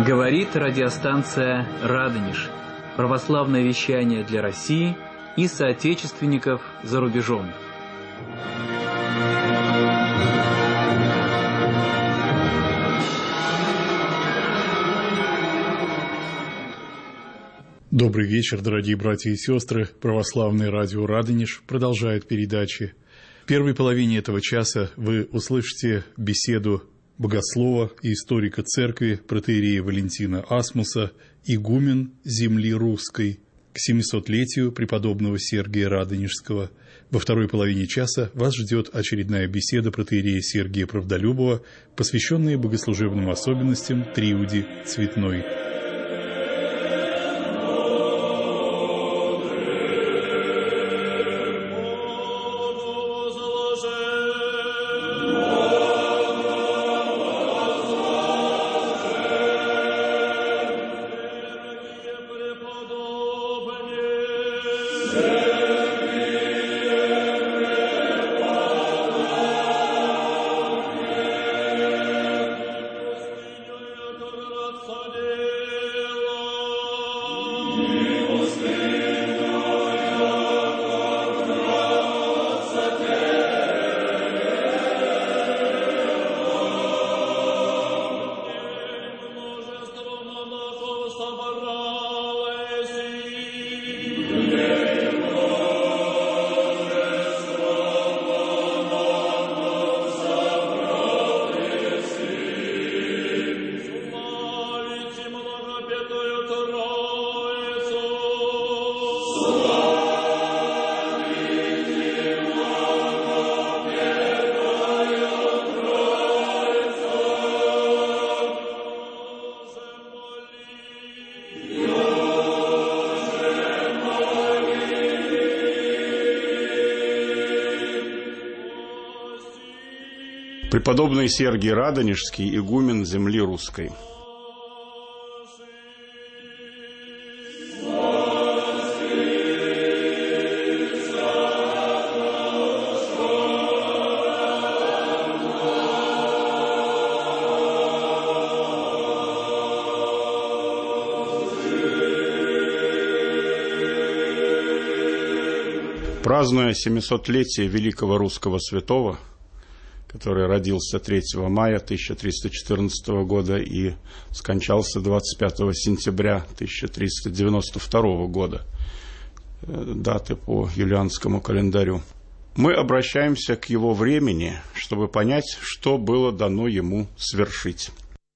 Говорит радиостанция «Радонеж». Православное вещание для России и соотечественников за рубежом. Добрый вечер, дорогие братья и сестры. Православное радио «Радонеж» продолжает передачи. В первой половине этого часа вы услышите беседу богослова и историка церкви протоиерея Валентина Асмуса, игумен земли русской, к 700-летию преподобного Сергия Радонежского. Во второй половине часа вас ждет очередная беседа протоиерея Сергия Правдолюбова, посвященная богослужебным особенностям Триуди Цветной. Преподобный Сергий Радонежский, игумен земли русской. Празднуя 700-летие великого русского святого, который родился 3 мая 1314 года и скончался 25 сентября 1392 года, даты по юлианскому календарю. Мы обращаемся к его времени, чтобы понять, что было дано ему свершить.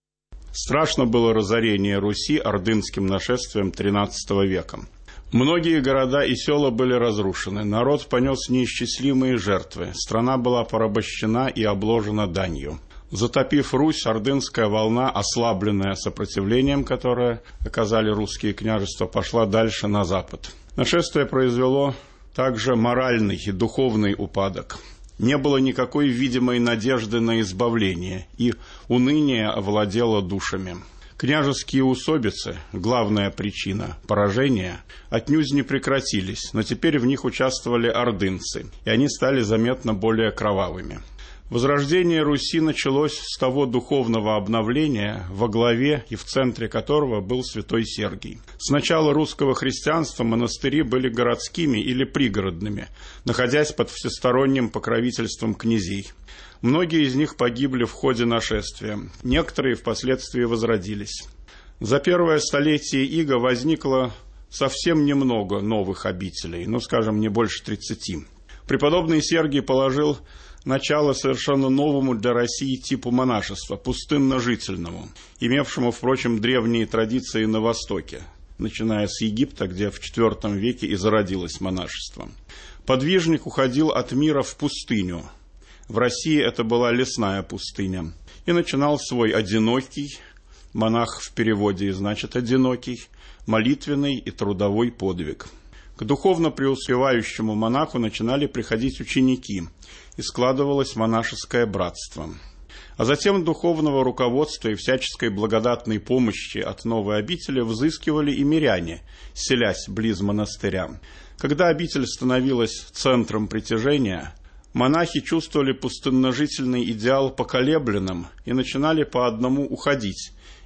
Страшно было разорение Руси ордынским нашествием XIII века. Многие города и села были разрушены, народ понес неисчислимые жертвы, страна была порабощена и обложена данью. Затопив Русь, ордынская волна, ослабленная сопротивлением, которое оказали русские княжества, пошла дальше на запад. Нашествие произвело также моральный и духовный упадок. Не было никакой видимой надежды на избавление, и уныние овладело душами. Княжеские усобицы, главная причина поражения, отнюдь не прекратились, но теперь в них участвовали ордынцы, и они стали заметно более кровавыми. Возрождение Руси началось с того духовного обновления, во главе и в центре которого был святой Сергий. С начала русского христианства монастыри были городскими или пригородными, находясь под всесторонним покровительством князей. Многие из них погибли в ходе нашествия, некоторые впоследствии возродились. За первое столетие ига возникло совсем немного новых обителей, скажем, не больше 30. Преподобный Сергий положил начало совершенно новому для России типу монашества, пустынно-жительному, имевшему, впрочем, древние традиции на Востоке, начиная с Египта, где в IV веке и зародилось монашество. Подвижник уходил от мира в пустыню. В России это была лесная пустыня. И начинал свой одинокий, монах в переводе значит одинокий, молитвенный и трудовой подвиг. К духовно преуспевающему монаху начинали приходить ученики, и складывалось монашеское братство. А затем духовного руководства и всяческой благодатной помощи от новой обители взыскивали и миряне, селясь близ монастыря. Когда обитель становилась центром притяжения, монахи чувствовали пустынножительный идеал поколебленным и начинали по одному уходить,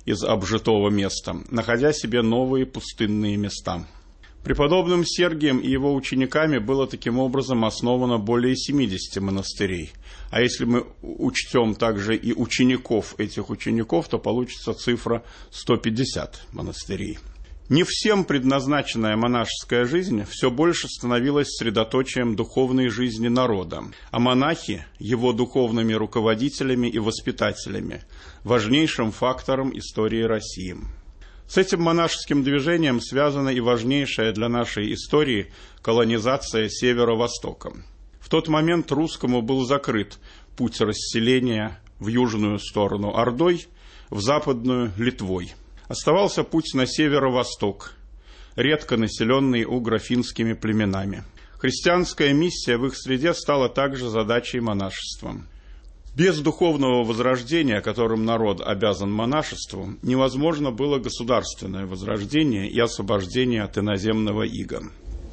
из обжитого места, находя себе новые пустынные места. Преподобным Сергием и его учениками было таким образом основано более 70 монастырей. А если мы учтем также и учеников этих учеников, то получится цифра 150 монастырей. Не всем предназначенная монашеская жизнь все больше становилась средоточием духовной жизни народа, а монахи – его духовными руководителями и воспитателями, важнейшим фактором истории России. С этим монашеским движением связана и важнейшая для нашей истории колонизация Северо-Востока. В тот момент русскому был закрыт путь расселения в южную сторону Ордой, в западную Литвой. Оставался путь на северо-восток, редко населенный угро-финскими племенами. Христианская миссия в их среде стала также задачей монашества. Без духовного возрождения, которым народ обязан монашеству, невозможно было государственное возрождение и освобождение от иноземного ига.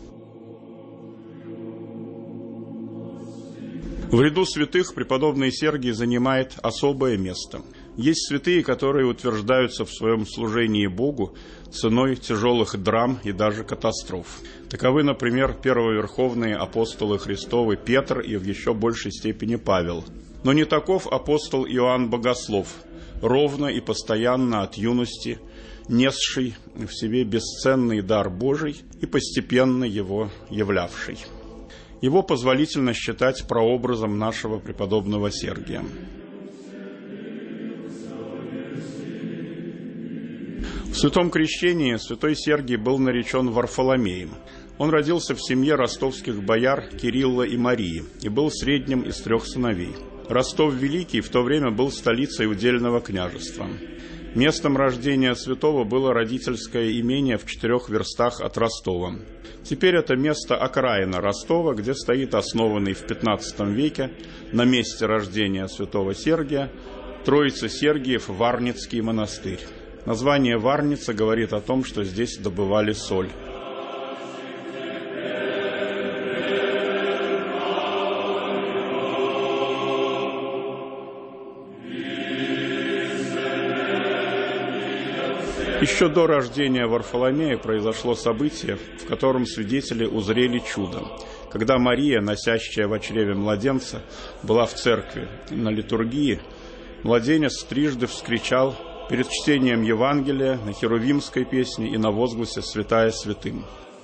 В ряду святых преподобный Сергий занимает особое место. Есть святые, которые утверждаются в своем служении Богу ценой тяжелых драм и даже катастроф. Таковы, например, первоверховные апостолы Христовы Петр и в еще большей степени Павел. Но не таков апостол Иоанн Богослов, ровно и постоянно от юности несший в себе бесценный дар Божий и постепенно его являвший. Его позволительно считать прообразом нашего преподобного Сергия. В Святом Крещении святой Сергий был наречен Варфоломеем. Он родился в семье ростовских бояр Кирилла и Марии и был средним из 3 сыновей. Ростов-Великий в то время был столицей удельного княжества. Местом рождения святого было родительское имение в 4 верстах от Ростова. Теперь это место окраина Ростова, где стоит основанный в XV веке на месте рождения святого Сергия Троице-Сергиев Варницкий монастырь. Название Варница говорит о том, что здесь добывали соль. Еще до рождения Варфоломея произошло событие, в котором свидетели узрели чудо. Когда Мария, носящая в чреве младенца, была в церкви на литургии, младенец трижды вскричал перед чтением Евангелия на херувимской песне и на возгласе «Святая святым».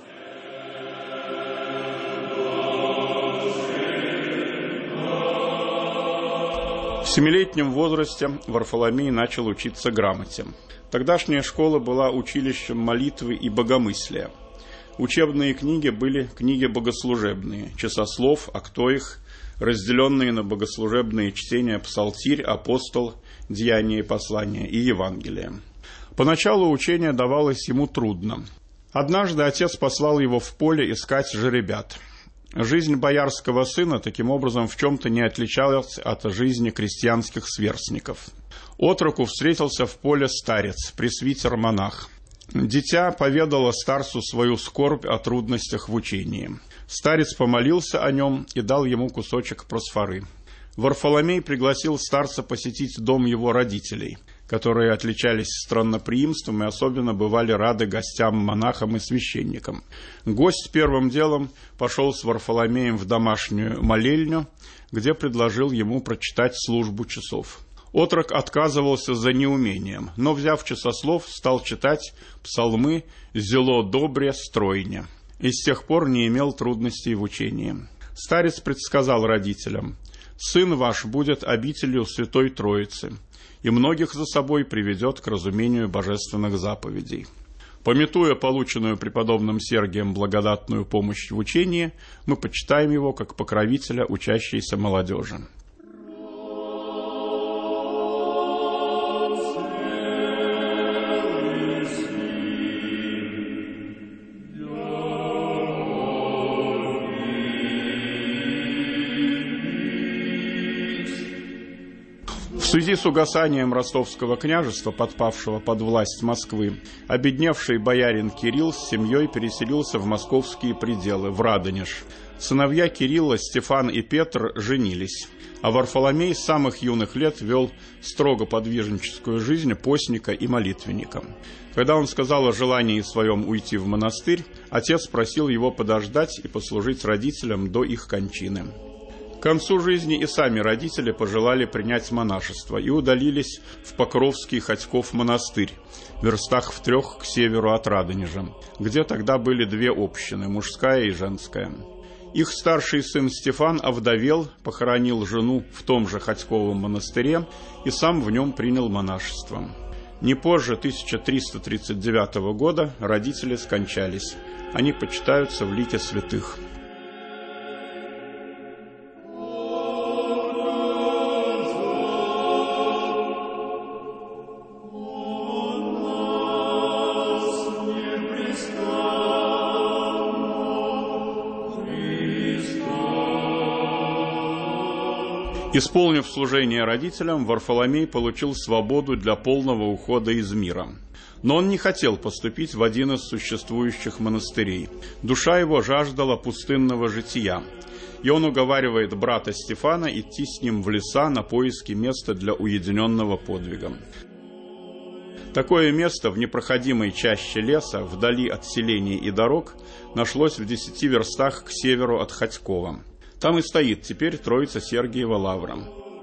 В 7-летнем возрасте Варфоломей начал учиться грамоте. Тогдашняя школа была училищем молитвы и богомыслия. Учебные книги были книги богослужебные, часослов, актоих, разделенные на богослужебные чтения Псалтирь, Апостол, Деяния и Послания и Евангелие. Поначалу учение давалось ему трудно. Однажды отец послал его в поле искать жеребят. Жизнь боярского сына таким образом в чем-то не отличалась от жизни крестьянских сверстников. Отроку встретился в поле старец, пресвитер-монах. Дитя поведало старцу свою скорбь о трудностях в учении. Старец помолился о нем и дал ему кусочек просфоры. Варфоломей пригласил старца посетить дом его родителей, которые отличались странноприимством и особенно бывали рады гостям, монахам и священникам. Гость первым делом пошел с Варфоломеем в домашнюю молельню, где предложил ему прочитать службу часов. Отрок отказывался за неумением, но, взяв часослов, стал читать псалмы «Зело добре стройне» и с тех пор не имел трудностей в учении. Старец предсказал родителям: «Сын ваш будет обителью Святой Троицы, и многих за собой приведет к разумению божественных заповедей». Памятуя полученную преподобным Сергием благодатную помощь в учении, мы почитаем его как покровителя учащейся молодежи. В связи с угасанием ростовского княжества, подпавшего под власть Москвы, обедневший боярин Кирилл с семьей переселился в московские пределы, в Радонеж. Сыновья Кирилла, Стефан и Петр женились, а Варфоломей с самых юных лет вел строго подвижническую жизнь постника и молитвенника. Когда он сказал о желании своем уйти в монастырь, отец просил его подождать и послужить родителям до их кончины. К концу жизни и сами родители пожелали принять монашество и удалились в Покровский Ходьков монастырь, в верстах в 3 к северу от Радонежа, где тогда были 2 общины, мужская и женская. Их старший сын Стефан овдовел, похоронил жену в том же Ходьковом монастыре и сам в нем принял монашество. Не позже 1339 года родители скончались. Они почитаются в лике святых. Исполнив служение родителям, Варфоломей получил свободу для полного ухода из мира. Но он не хотел поступить в один из существующих монастырей. Душа его жаждала пустынного жития, и он уговаривает брата Стефана идти с ним в леса на поиски места для уединенного подвига. Такое место в непроходимой чаще леса, вдали от селений и дорог, нашлось в 10 верстах к северу от Ходькова. Там и стоит теперь Троица Сергиева Лавра.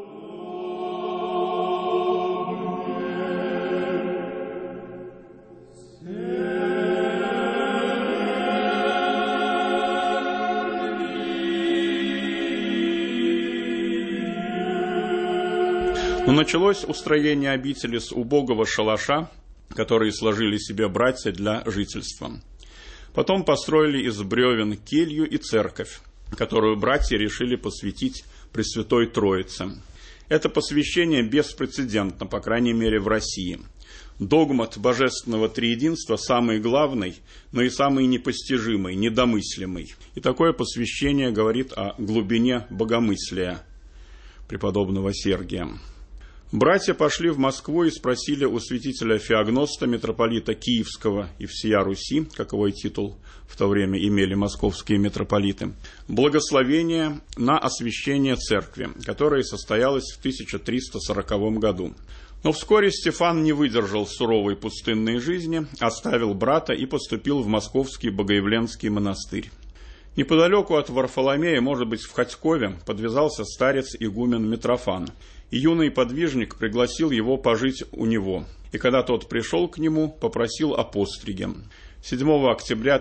Но началось устроение обители с убогого шалаша, который сложили себе братья для жительства. Потом построили из бревен келью и церковь, которую братья решили посвятить Пресвятой Троице. Это посвящение беспрецедентно, по крайней мере, в России. Догмат божественного триединства самый главный, но и самый непостижимый, недомыслимый. И такое посвящение говорит о глубине богомыслия преподобного Сергия. Братья пошли в Москву и спросили у святителя Феогноста, митрополита Киевского и всея Руси, каковой титул в то время имели московские митрополиты, благословение на освящение церкви, которое состоялось в 1340 году. Но вскоре Стефан не выдержал суровой пустынной жизни, оставил брата и поступил в Московский Богоявленский монастырь. Неподалеку от Варфоломея, может быть, в Ходькове, подвязался старец игумен Митрофан, и юный подвижник пригласил его пожить у него, и когда тот пришел к нему, попросил о постриге. 7 октября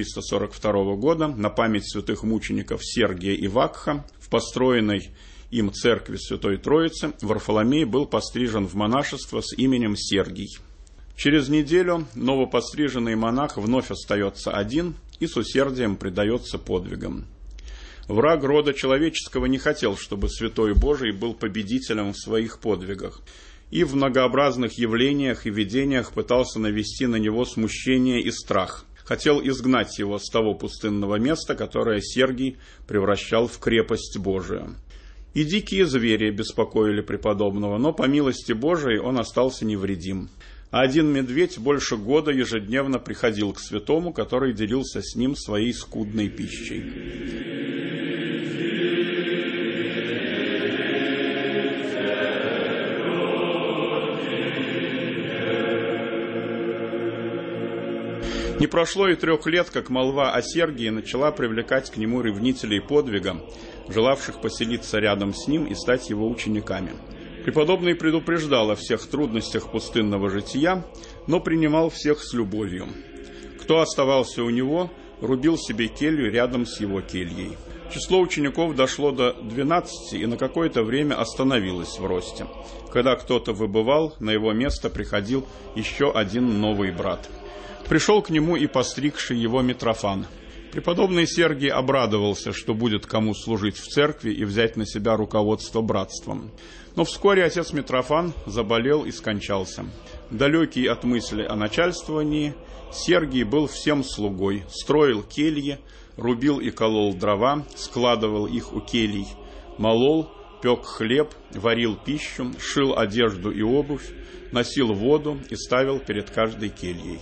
1342 года на память святых мучеников Сергия и Вакха в построенной им церкви Святой Троицы Варфоломей был пострижен в монашество с именем Сергий. Через неделю новопостриженный монах вновь остается один и с усердием предается подвигам. Враг рода человеческого не хотел, чтобы Святой Божий был победителем в своих подвигах, и в многообразных явлениях и видениях пытался навести на него смущение и страх. Хотел изгнать его с того пустынного места, которое Сергий превращал в крепость Божию. И дикие звери беспокоили преподобного, но по милости Божией он остался невредим. А один медведь больше года ежедневно приходил к святому, который делился с ним своей скудной пищей. Не прошло и 3 лет, как молва о Сергии начала привлекать к нему ревнителей подвига, желавших поселиться рядом с ним и стать его учениками. Преподобный предупреждал о всех трудностях пустынного жития, но принимал всех с любовью. Кто оставался у него, рубил себе келью рядом с его кельей. Число учеников дошло до 12 и на какое-то время остановилось в росте. Когда кто-то выбывал, на его место приходил еще один новый брат. Пришел к нему и постригший его Митрофан. Преподобный Сергий обрадовался, что будет кому служить в церкви и взять на себя руководство братством. Но вскоре отец Митрофан заболел и скончался. Далекий от мысли о начальствовании, Сергий был всем слугой, строил кельи, рубил и колол дрова, складывал их у келий, молол, пек хлеб, варил пищу, шил одежду и обувь, носил воду и ставил перед каждой кельей.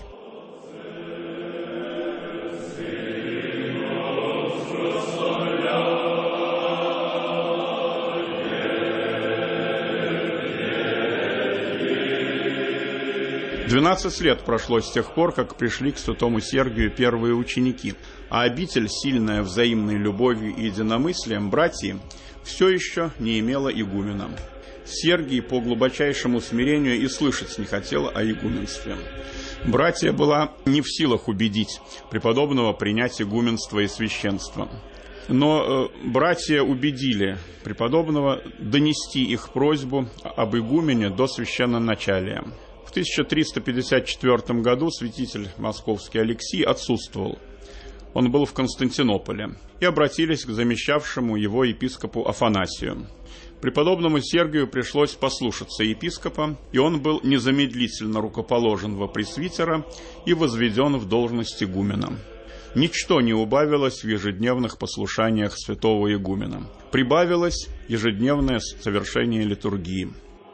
12 лет прошло с тех пор, как пришли к святому Сергию первые ученики, а обитель, сильная взаимной любовью и единомыслием братьи, все еще не имела игумена. Сергий по глубочайшему смирению и слышать не хотел о игуменстве. Братья была не в силах убедить преподобного принять игуменство и священство. Но братья убедили преподобного донести их просьбу об игумене до священноначалия. В 1354 году святитель московский Алексий отсутствовал. Он был в Константинополе, и обратились к замещавшему его епископу Афанасию. Преподобному Сергию пришлось послушаться епископа, и он был незамедлительно рукоположен во пресвитера и возведен в должность игумена. Ничто не убавилось в ежедневных послушаниях святого игумена. Прибавилось ежедневное совершение литургии.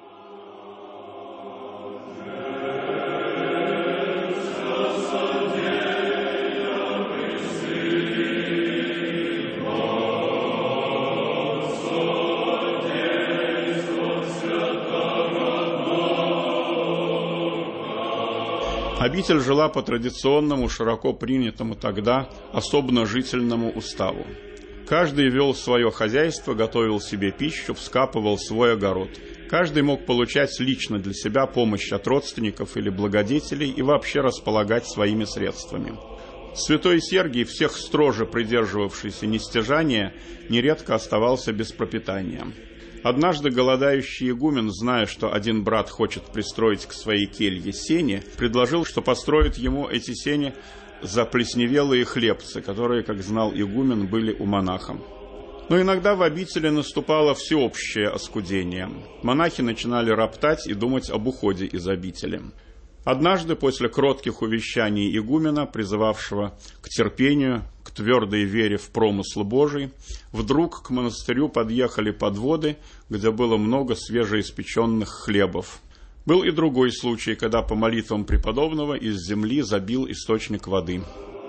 Обитель жила по традиционному, широко принятому тогда особенно-жительному уставу. Каждый вел свое хозяйство, готовил себе пищу, вскапывал свой огород. Каждый мог получать лично для себя помощь от родственников или благодетелей и вообще располагать своими средствами. Святой Сергий, всех строже придерживавшийся нестяжания, нередко оставался без пропитания. Однажды голодающий игумен, зная, что один брат хочет пристроить к своей келье сени, предложил, что построит ему эти сени заплесневелые хлебцы, которые, как знал игумен, были у монаха. Но иногда в обители наступало всеобщее оскудение. Монахи начинали роптать и думать об уходе из обители. Однажды, после кротких увещаний игумена, призывавшего к терпению, к твердой вере в промысл Божий, вдруг к монастырю подъехали подводы, где было много свежеиспеченных хлебов. Был и другой случай, когда по молитвам преподобного из земли забил источник воды.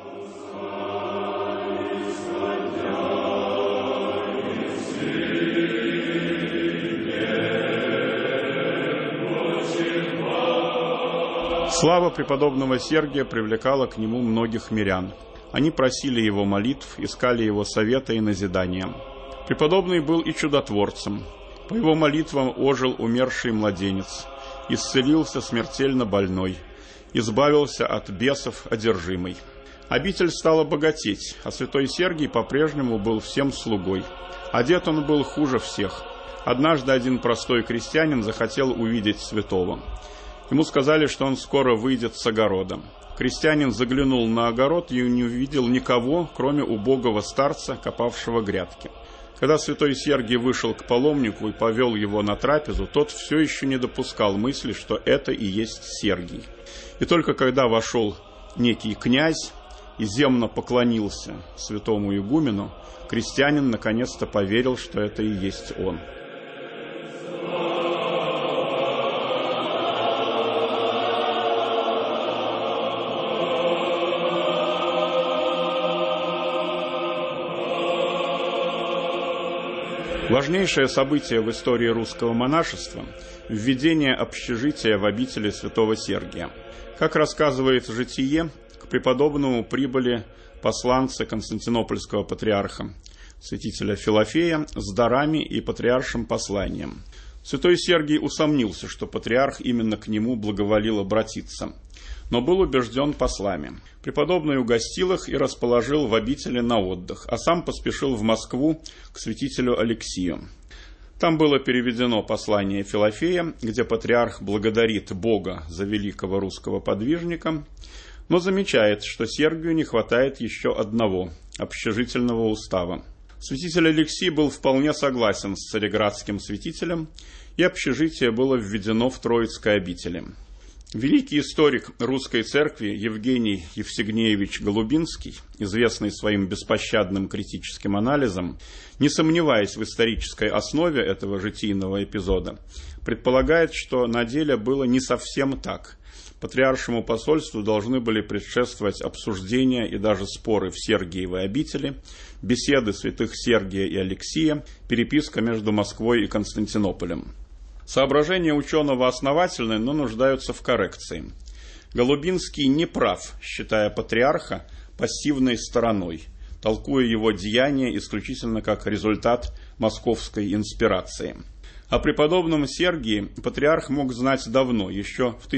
Слава преподобного Сергия привлекала к нему многих мирян. Они просили его молитв, искали его совета и назидания. Преподобный был и чудотворцем. По его молитвам ожил умерший младенец, исцелился смертельно больной, избавился от бесов одержимый. Обитель стала богатеть, а святой Сергий по-прежнему был всем слугой. Одет он был хуже всех. Однажды один простой крестьянин захотел увидеть святого. Ему сказали, что он скоро выйдет с огорода. Крестьянин заглянул на огород и не увидел никого, кроме убогого старца, копавшего грядки. Когда святой Сергий вышел к паломнику и повел его на трапезу, тот все еще не допускал мысли, что это и есть Сергий. И только когда вошел некий князь и земно поклонился святому игумену, крестьянин наконец-то поверил, что это и есть он. Важнейшее событие в истории русского монашества – введение общежития в обители святого Сергия. Как рассказывает житие, к преподобному прибыли посланцы константинопольского патриарха, святителя Филофея, с дарами и патриаршим посланием. Святой Сергий усомнился, что патриарх именно к нему благоволил обратиться, но был убежден послами. Преподобный угостил их и расположил в обители на отдых, а сам поспешил в Москву к святителю Алексию. Там было переведено послание Филофея, где патриарх благодарит Бога за великого русского подвижника, но замечает, что Сергию не хватает еще одного – общежительного устава. Святитель Алексий был вполне согласен с цареградским святителем, и общежитие было введено в Троицкой обители. Великий историк русской церкви Евгений Евсегнеевич Голубинский, известный своим беспощадным критическим анализом, не сомневаясь в исторической основе этого житийного эпизода, предполагает, что на деле было не совсем так. Патриаршему посольству должны были предшествовать обсуждения и даже споры в Сергиевой обители, беседы святых Сергия и Алексия, переписка между Москвой и Константинополем. Соображения ученого основательны, но нуждаются в коррекции. Голубинский не прав, считая патриарха пассивной стороной, толкуя его деяния исключительно как результат московской инспирации. О преподобном Сергии патриарх мог знать давно, еще в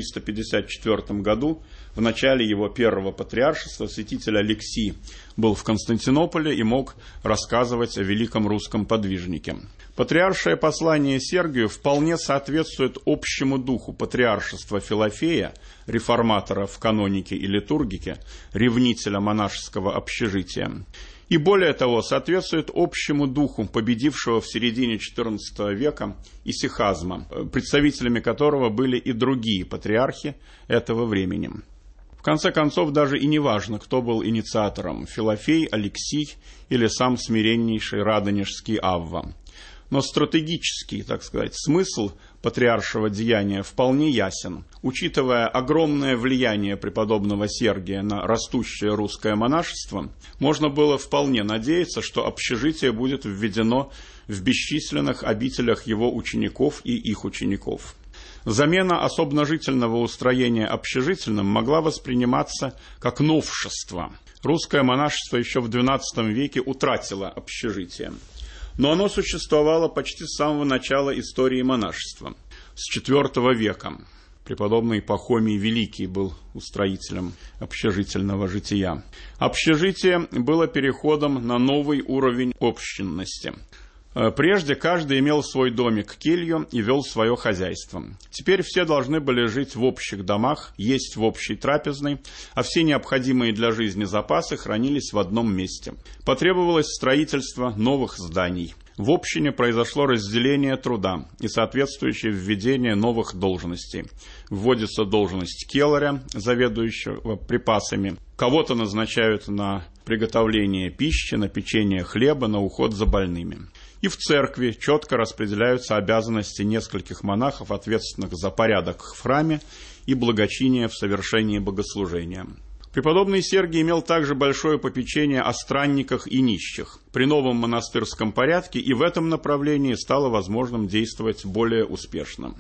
1354 году, в начале его первого патриаршества, святитель Алексий был в Константинополе и мог рассказывать о великом русском подвижнике. Патриаршее послание Сергию вполне соответствует общему духу патриаршества Филофея, реформатора в канонике и литургике, ревнителя монашеского общежития. И более того, соответствует общему духу победившего в середине XIV века исихазма, представителями которого были и другие патриархи этого времени. В конце концов, даже и не важно, кто был инициатором – Филофей, Алексий или сам смиреннейший радонежский Авва. Но стратегический, так сказать, смысл патриаршего деяния вполне ясен. Учитывая огромное влияние преподобного Сергия на растущее русское монашество, можно было вполне надеяться, что общежитие будет введено в бесчисленных обителях его учеников и их учеников. Замена особножительного устроения общежительным могла восприниматься как новшество. Русское монашество еще в XII веке утратило общежитие. Но оно существовало почти с самого начала истории монашества, с IV века. Преподобный Пахомий Великий был устроителем общежительного жития. Общежитие было переходом на новый уровень общинности. Прежде каждый имел свой домик, келью и вел свое хозяйство. Теперь все должны были жить в общих домах, есть в общей трапезной, а все необходимые для жизни запасы хранились в одном месте. Потребовалось строительство новых зданий. В общине произошло разделение труда и соответствующее введение новых должностей. Вводится должность келаря, заведующего припасами. Кого-то назначают на приготовление пищи, на печение хлеба, на уход за больными. И в церкви четко распределяются обязанности нескольких монахов, ответственных за порядок в храме и благочиние в совершении богослужения. Преподобный Сергий имел также большое попечение о странниках и нищих. При новом монастырском порядке и в этом направлении стало возможным действовать более успешно.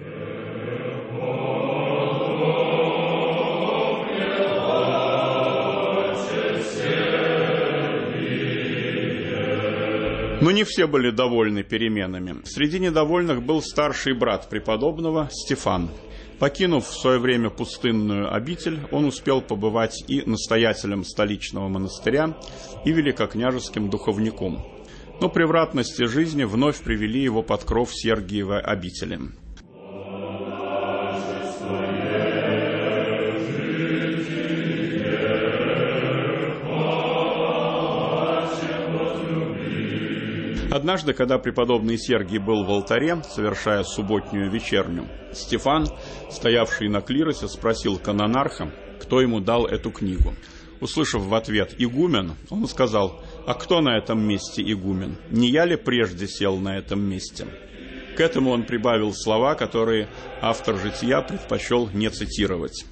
Но не все были довольны переменами. Среди недовольных был старший брат преподобного Стефан. Покинув в свое время пустынную обитель, он успел побывать и настоятелем столичного монастыря, и великокняжеским духовником. Но превратности жизни вновь привели его под кров Сергиевой обители. Однажды, когда преподобный Сергий был в алтаре, совершая субботнюю вечерню, Стефан, стоявший на клиросе, спросил канонарха, кто ему дал эту книгу. Услышав в ответ «игумен», он сказал: «А кто на этом месте игумен? Не я ли прежде сел на этом месте?» К этому он прибавил слова, которые автор «Жития» предпочел не цитировать.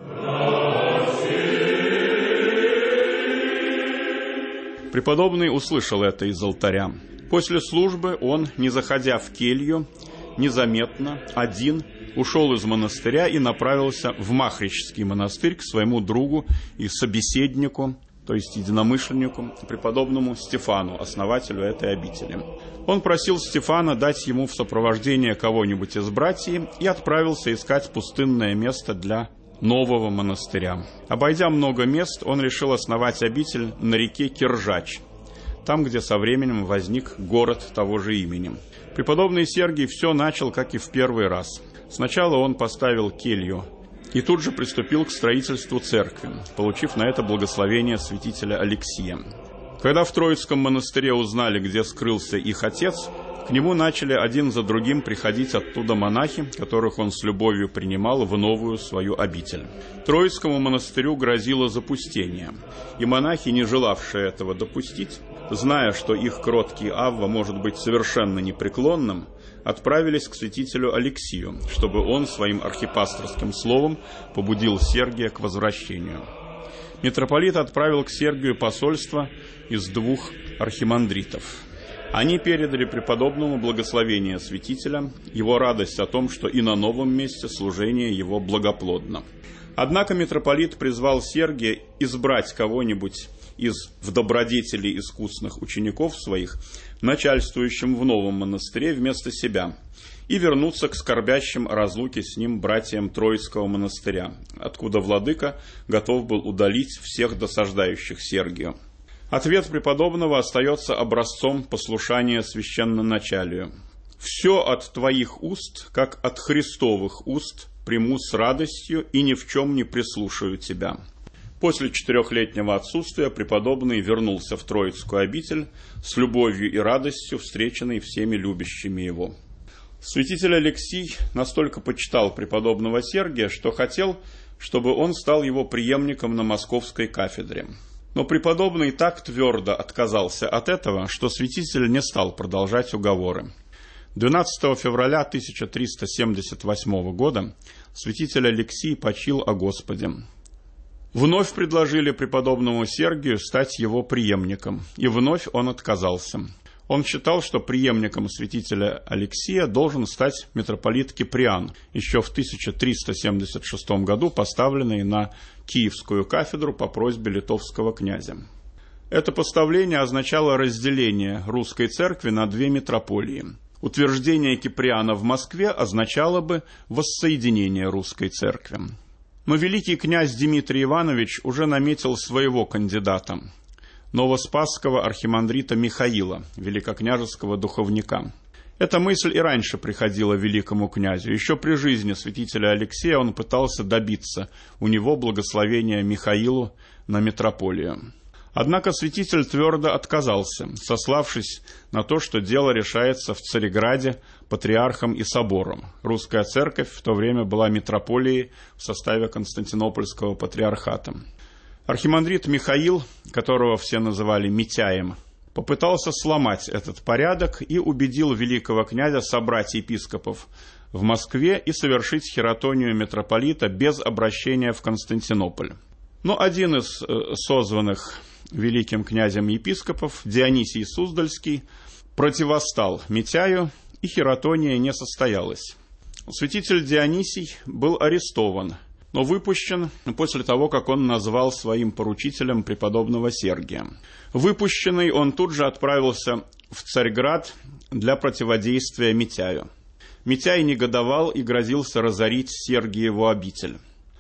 Преподобный услышал это из алтаря. После службы он, не заходя в келью, незаметно, один, ушел из монастыря и направился в Махричский монастырь к своему другу и собеседнику, то есть единомышленнику, преподобному Стефану, основателю этой обители. Он просил Стефана дать ему в сопровождение кого-нибудь из братьев и отправился искать пустынное место для нового монастыря. Обойдя много мест, он решил основать обитель на реке Киржач, там, где со временем возник город того же имени. Преподобный Сергий все начал, как и в первый раз. Сначала он поставил келью и тут же приступил к строительству церкви, получив на это благословение святителя Алексия. Когда в Троицком монастыре узнали, где скрылся их отец, к нему начали один за другим приходить оттуда монахи, которых он с любовью принимал в новую свою обитель. Троицкому монастырю грозило запустение, и монахи, не желавшие этого допустить, зная, что их кроткий Авва может быть совершенно непреклонным, отправились к святителю Алексию, чтобы он своим архипасторским словом побудил Сергия к возвращению. Митрополит отправил к Сергию посольство из 2 архимандритов. Они передали преподобному благословение святителя, его радость о том, что и на новом месте служение его благоплодно. Однако митрополит призвал Сергия избрать кого-нибудь в добродетели искусных учеников своих, начальствующим в новом монастыре вместо себя, и вернуться к скорбящим о разлуке с ним братьям Троицкого монастыря, откуда владыка готов был удалить всех досаждающих Сергию. Ответ преподобного остается образцом послушания священноначалию. «Все от твоих уст, как от Христовых уст, приму с радостью и ни в чем не прислушаю тебя». После 4-летнего отсутствия преподобный вернулся в Троицкую обитель с любовью и радостью, встреченный всеми любящими его. Святитель Алексий настолько почитал преподобного Сергия, что хотел, чтобы он стал его преемником на московской кафедре. Но преподобный так твердо отказался от этого, что святитель не стал продолжать уговоры. 12 февраля 1378 года святитель Алексий почил о Господе. Вновь предложили преподобному Сергию стать его преемником, и вновь он отказался. Он считал, что преемником святителя Алексия должен стать митрополит Киприан, еще в 1376 году поставленный на Киевскую кафедру по просьбе литовского князя. Это поставление означало разделение русской церкви на две митрополии. Утверждение Киприана в Москве означало бы воссоединение русской церкви. Но великий князь Дмитрий Иванович уже наметил своего кандидата, новоспасского архимандрита Михаила, великокняжеского духовника. Эта мысль и раньше приходила великому князю. Еще при жизни святителя Алексия он пытался добиться у него благословения Михаилу на митрополию. Однако святитель твердо отказался, сославшись на то, что дело решается в Цареграде патриархом и собором. Русская церковь в то время была митрополией в составе Константинопольского патриархата. Архимандрит Михаил, которого все называли Митяем, попытался сломать этот порядок и убедил великого князя собрать епископов в Москве и совершить хератонию митрополита без обращения в Константинополь. Но один из созванных великим князем епископов, Дионисий Суздальский, противостал Митяю, и хератония не состоялась. Святитель Дионисий был арестован, но выпущен после того, как он назвал своим поручителем преподобного Сергия. Выпущенный, он тут же отправился в Царьград для противодействия Митяю. Митяй негодовал и грозился разорить Сергиеву обитель.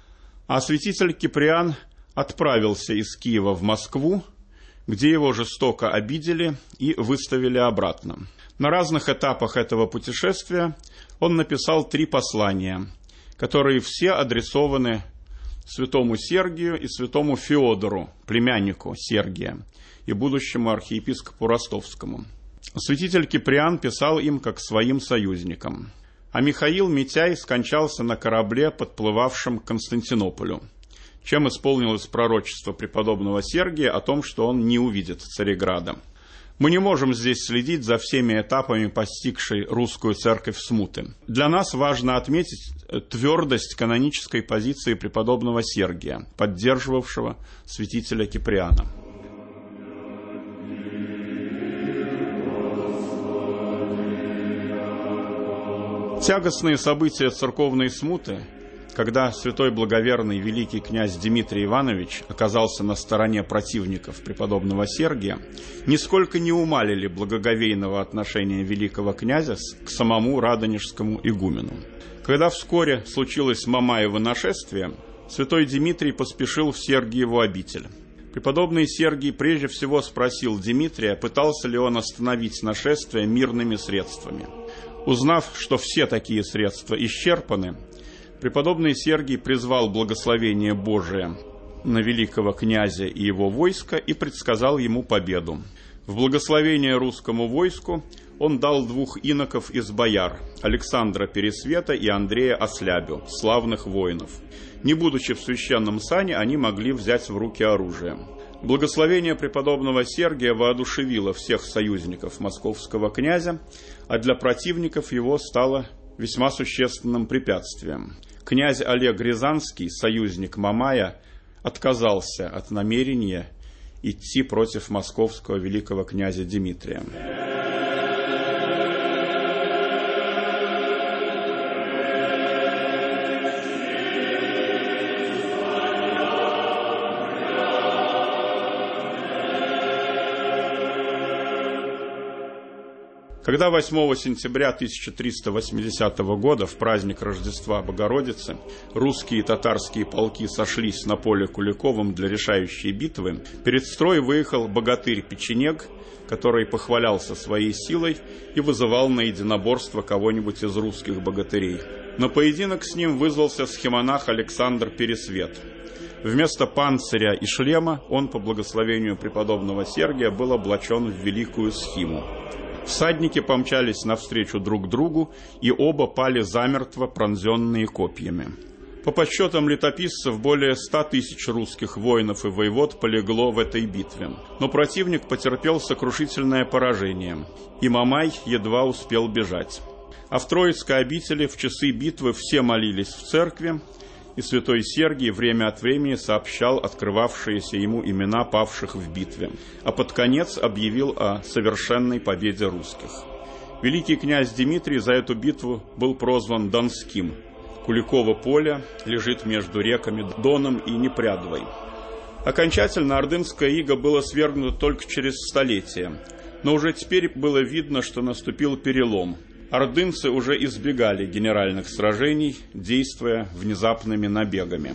А святитель Киприан отправился из Киева в Москву, где его жестоко обидели и выставили обратно. На разных этапах этого путешествия он написал 3 послания, которые все адресованы святому Сергию и святому Феодору, племяннику Сергия, и будущему архиепископу Ростовскому. Святитель Киприан писал им как своим союзникам. А Михаил Митяй скончался на корабле, подплывавшем к Константинополю, чем исполнилось пророчество преподобного Сергия о том, что он не увидит Цареграда. Мы не можем здесь следить за всеми этапами постигшей русскую церковь смуты. Для нас важно отметить твердость канонической позиции преподобного Сергия, поддерживавшего святителя Киприана. Тягостные события церковной смуты, когда святой благоверный великий князь Дмитрий Иванович оказался на стороне противников преподобного Сергия, нисколько не умалили благоговейного отношения великого князя к самому радонежскому игумену. Когда вскоре случилось Мамаево нашествие, святой Дмитрий поспешил в Сергиеву обитель. Преподобный Сергий прежде всего спросил Дмитрия, пытался ли он остановить нашествие мирными средствами. Узнав, что все такие средства исчерпаны, преподобный Сергий призвал благословение Божие на великого князя и его войско и предсказал ему победу. В благословение русскому войску он дал 2 иноков из бояр, Александра Пересвета и Андрея Ослябю, славных воинов. Не будучи в священном сане, они могли взять в руки оружие. Благословение преподобного Сергия воодушевило всех союзников московского князя, а для противников его стало весьма существенным препятствием. Князь Олег Рязанский, союзник Мамая, отказался от намерения идти против московского великого князя Дмитрия. Когда 8 сентября 1380 года, в праздник Рождества Богородицы, русские и татарские полки сошлись на поле Куликовом для решающей битвы, перед строй выехал богатырь Печенег, который похвалялся своей силой и вызывал на единоборство кого-нибудь из русских богатырей. На поединок с ним вызвался схимонах Александр Пересвет. Вместо панциря и шлема он, по благословению преподобного Сергия, был облачен в великую схиму. Всадники помчались навстречу друг другу, и оба пали замертво, пронзенные копьями. По подсчетам летописцев, более 100 тысяч русских воинов и воевод полегло в этой битве. Но противник потерпел сокрушительное поражение, и Мамай едва успел бежать. А в Троицкой обители в часы битвы все молились в церкви, и святой Сергий время от времени сообщал открывавшиеся ему имена павших в битве, а под конец объявил о совершенной победе русских. Великий князь Дмитрий за эту битву был прозван Донским. Куликово поле лежит между реками Доном и Непрядвой. Окончательно ордынское иго было свергнуто только через столетие, но уже теперь было видно, что наступил перелом. Ордынцы уже избегали генеральных сражений, действуя внезапными набегами.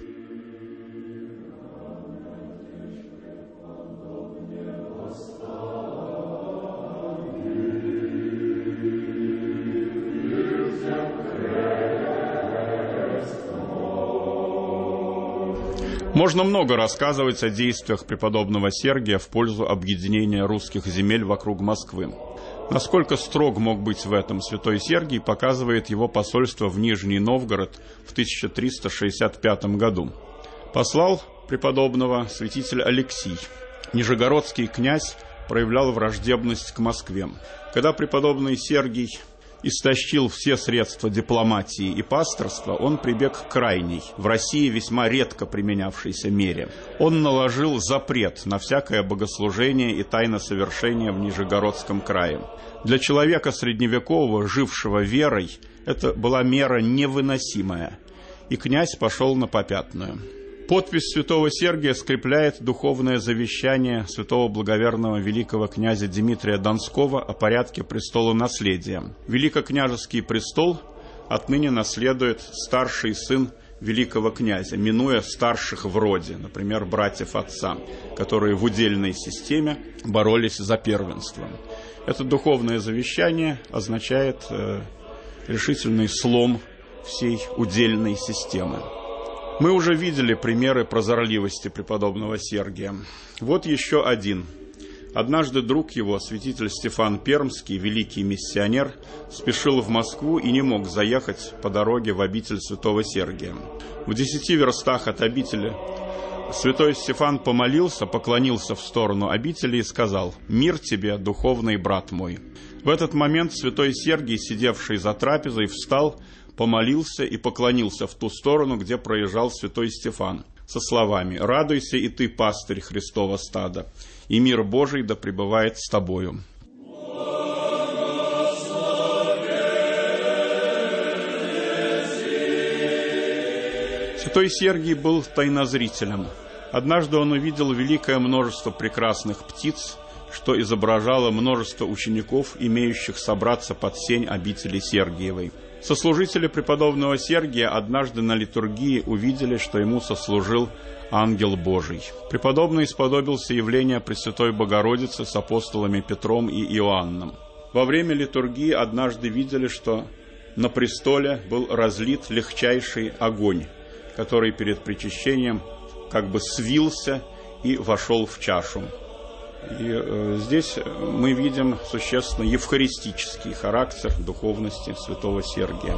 Можно много рассказывать о действиях преподобного Сергия в пользу объединения русских земель вокруг Москвы. Насколько строг мог быть в этом святой Сергий, показывает его посольство в Нижний Новгород в 1365 году. Послал преподобного святитель Алексий. Нижегородский князь проявлял враждебность к Москве. Когда преподобный Сергий истощил все средства дипломатии и пасторства, он прибег к крайней, в России весьма редко применявшейся мере. Он наложил запрет на всякое богослужение и тайносовершение в Нижегородском крае. Для человека средневекового, жившего верой, это была мера невыносимая, и князь пошел на попятную. Подпись святого Сергия скрепляет духовное завещание святого благоверного великого князя Дмитрия Донского о порядке престолонаследия. Великокняжеский престол отныне наследует старший сын великого князя, минуя старших в роде, например, братьев отца, которые в удельной системе боролись за первенство. Это духовное завещание означает решительный слом всей удельной системы. Мы уже видели примеры прозорливости преподобного Сергия. Вот еще один. Однажды друг его, святитель Стефан Пермский, великий миссионер, спешил в Москву и не мог заехать по дороге в обитель святого Сергия. В 10 верстах от обители святой Стефан помолился, поклонился в сторону обители и сказал: «Мир тебе, духовный брат мой». В этот момент святой Сергий, сидевший за трапезой, встал, помолился и поклонился в ту сторону, где проезжал святой Стефан, со словами: «Радуйся и ты, пастырь Христова стада, и мир Божий да пребывает с тобою». Святой Сергий был тайнозрителем. Однажды он увидел великое множество прекрасных птиц, что изображало множество учеников, имеющих собраться под сень обители Сергиевой. Сослужители преподобного Сергия однажды на литургии увидели, что ему сослужил ангел Божий. Преподобный сподобился явления Пресвятой Богородицы с апостолами Петром и Иоанном. Во время литургии однажды видели, что на престоле был разлит легчайший огонь, который перед причащением как бы свился и вошел в чашу. И здесь мы видим существенно евхаристический характер духовности святого Сергия.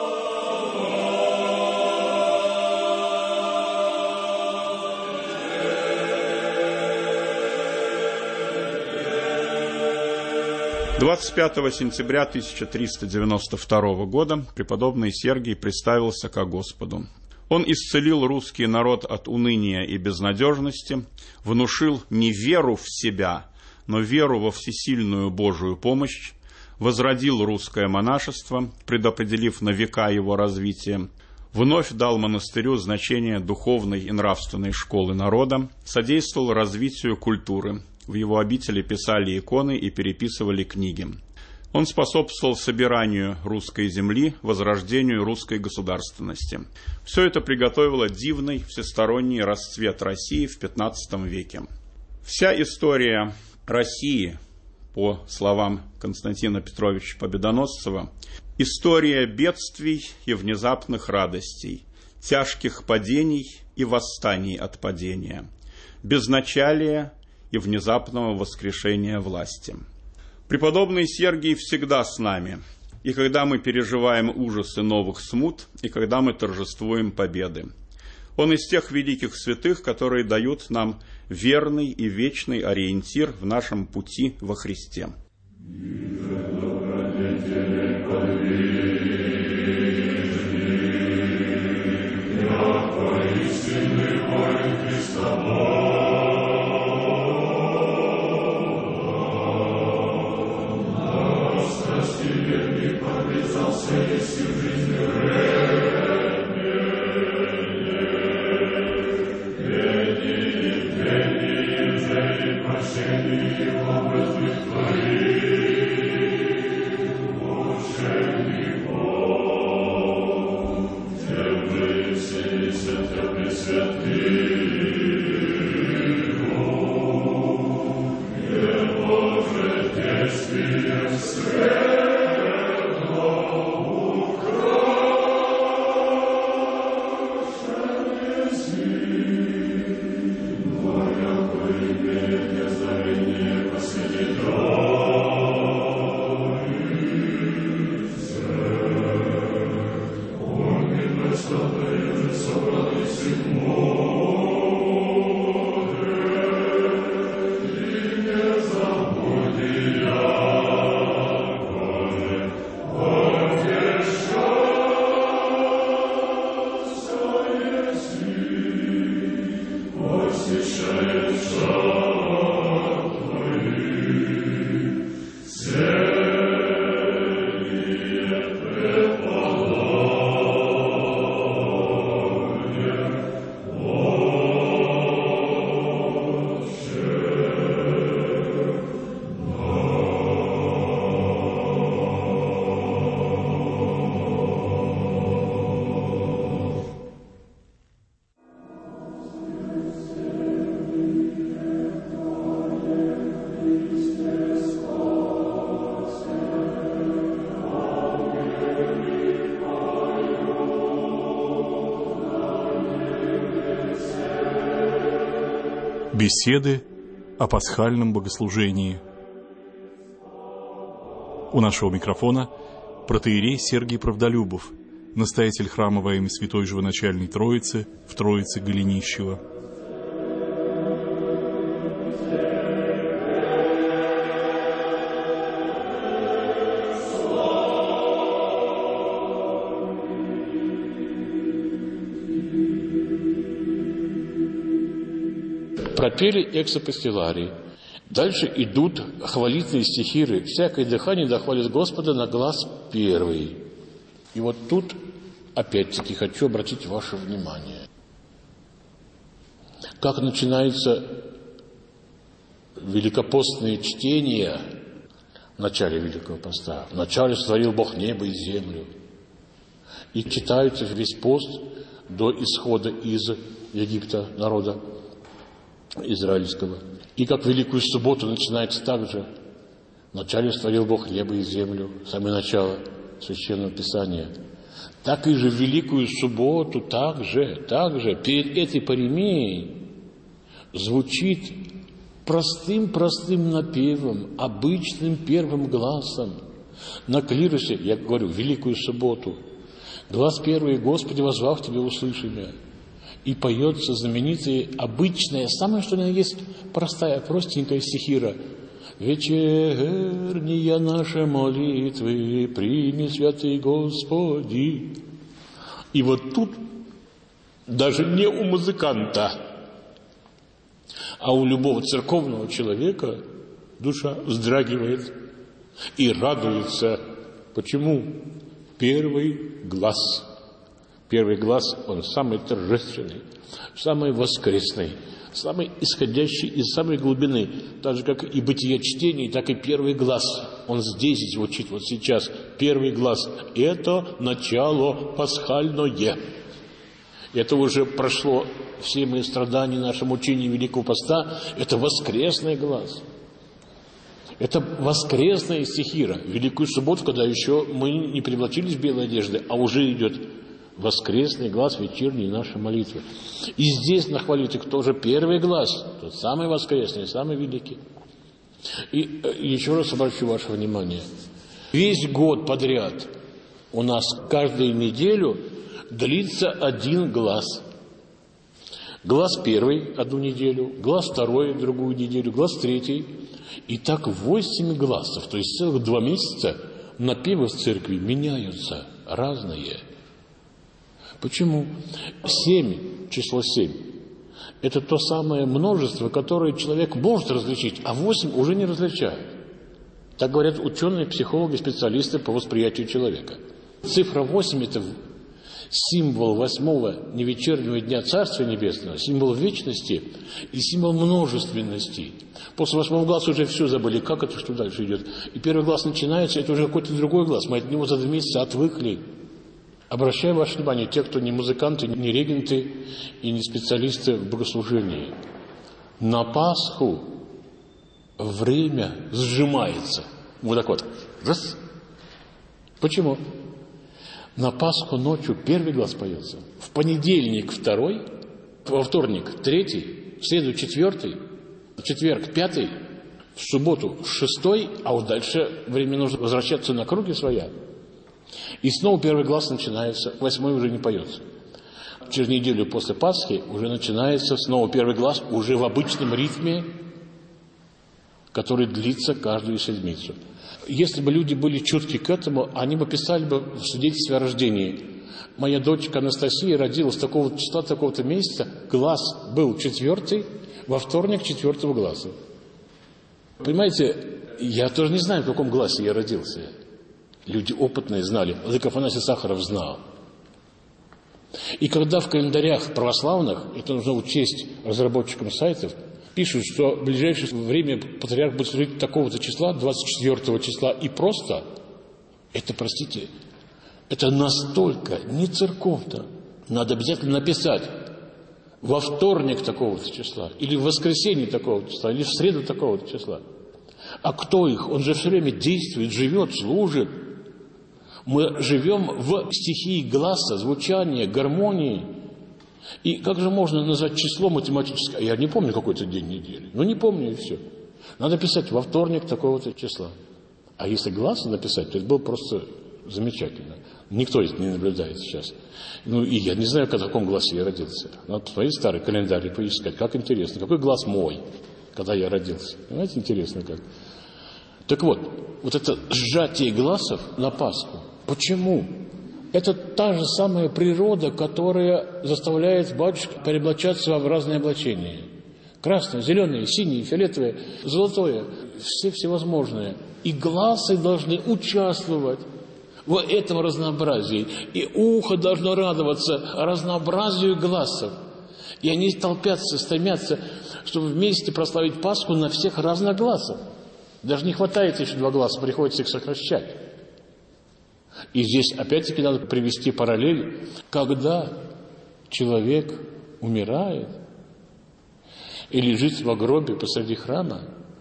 – 25 сентября 1392 года преподобный Сергий представился ко Господу. Он исцелил русский народ от уныния и безнадежности, внушил не веру в себя, но веру во всесильную Божию помощь, возродил русское монашество, предопределив на века его развитие, вновь дал монастырю значение духовной и нравственной школы народа, содействовал развитию культуры. В его обители писали иконы и переписывали книги. Он способствовал собиранию русской земли, возрождению русской государственности. Все это приготовило дивный всесторонний расцвет России в XV веке. Вся история России, по словам Константина Петровича Победоносцева, история бедствий и внезапных радостей, тяжких падений и восстаний от падения, безначалия и внезапного воскрешения власти. Преподобный Сергий всегда с нами, и когда мы переживаем ужасы новых смут, и когда мы торжествуем победы. Он из тех великих святых, которые дают нам верный и вечный ориентир в нашем пути во Христе. Беседы о пасхальном богослужении. У нашего микрофона протоиерей Сергий Правдолюбов, настоятель храма во имя Святой Живоначальной Троицы в Троице Голенищево. Пропели эксопостиларий. Дальше идут хвалительные стихиры. «Всякое дыхание да хвалит Господа на глаз первый». И вот тут, опять-таки, хочу обратить ваше внимание. Как начинается великопостное чтение в начале Великого Поста. «Вначале сотворил Бог небо и землю». И читается весь пост до исхода из Египта народа израильского. И как Великую Субботу начинается так же. Вначале створил Бог небо и землю, самое начало Священного Писания. Так и же в Великую Субботу также перед этой паремией звучит простым напевом, обычным первым глазом на клиросе, я говорю, в Великую Субботу. Глаз первый: Господи, воззвав Тебе, услыши меня. И поется знаменитая, обычная, самое что ни есть, простенькая стихира. «Вечерние наши молитвы прими, святый Господи». И вот тут даже не у музыканта, а у любого церковного человека душа вздрагивает и радуется. Почему? Первый глаз. Первый глаз, он самый торжественный, самый воскресный, самый исходящий из самой глубины, так же, как и бытие чтений, так и первый глаз. Он здесь звучит, вот сейчас. Первый глаз – это начало пасхальное. Это уже прошло все мои страдания, наше мучение Великого Поста. Это воскресный глаз. Это воскресная стихира. В Великую Субботу, когда еще мы не превратились в белые одежды, а уже идет воскресный глаз вечерней нашей молитвы. И здесь на хвалитвах тоже первый глаз, тот самый воскресный, самый великий. И еще раз обращу ваше внимание. Весь год подряд у нас каждую неделю длится один глаз. Глаз первый одну неделю, глаз второй другую неделю, глаз третий. И так 8 глазов, то есть целых 2 месяца напевы в церкви меняются, разные. Почему? 7, число 7, это то самое множество, которое человек может различить, а 8 уже не различает. Так говорят ученые, психологи, специалисты по восприятию человека. Цифра 8 – это символ 8-го невечернего дня Царствия Небесного, символ вечности и символ множественности. После 8-го глаза уже все забыли, как это, что дальше идет. И первый глаз начинается, это уже какой-то другой глаз. Мы от него за 2 месяца отвыкли. Обращаю ваше внимание, те, кто не музыканты, не регенты и не специалисты в богослужении. На Пасху время сжимается. Вот так вот. Раз. Почему? На Пасху ночью первый глаз поется. В понедельник второй, во вторник третий, в среду четвертый, в четверг пятый, в субботу шестой, а вот дальше время нужно возвращаться на круги своя. И снова первый глаз начинается, 8-й уже не поется. Через неделю после Пасхи уже начинается снова первый глаз, уже в обычном ритме, который длится каждую седмицу. Если бы люди были чутки к этому, они бы писали бы в свидетельстве о рождении: моя дочка Анастасия родилась такого числа, такого-то месяца, глаз был 4-й, во вторник 4-го глаза. Понимаете, я тоже не знаю, в каком глазе я родился. Люди опытные знали, владыка Афанасий Сахаров знал. И когда в календарях православных, это нужно учесть разработчикам сайтов, пишут, что в ближайшее время патриарх будет служить такого-то числа, 24 числа, и просто, это, простите, это настолько не церковно. Надо обязательно написать во вторник такого-то числа, или в воскресенье такого-то числа, или в среду такого-то числа. А кто их? Он же все время действует, живет, служит. Мы живем в стихии гласа, звучания, гармонии. И как же можно назвать число математическое? Я не помню какой-то день недели. Ну, не помню, и все. Надо писать во вторник такого-то числа. А если глаз написать, то это было просто замечательно. Никто это не наблюдает сейчас. Ну, и я не знаю, в каком гласе я родился. Надо посмотреть старый календарь и поискать. Как интересно. Какой глаз мой, когда я родился? Понимаете, интересно как. Так вот, вот это сжатие глазов на Пасху. Почему? Это та же самая природа, которая заставляет батюшек переоблачаться в разные облачения. Красное, зеленое, синее, фиолетовое, золотое, все всевозможные. И глазы должны участвовать в этом разнообразии. И ухо должно радоваться разнообразию глазов. И они толпятся, стремятся, чтобы вместе прославить Пасху на всех разногласов. Даже не хватает еще 2 глаза, приходится их сокращать. И здесь опять-таки надо привести параллель. Когда человек умирает и лежит в гробе посреди храма,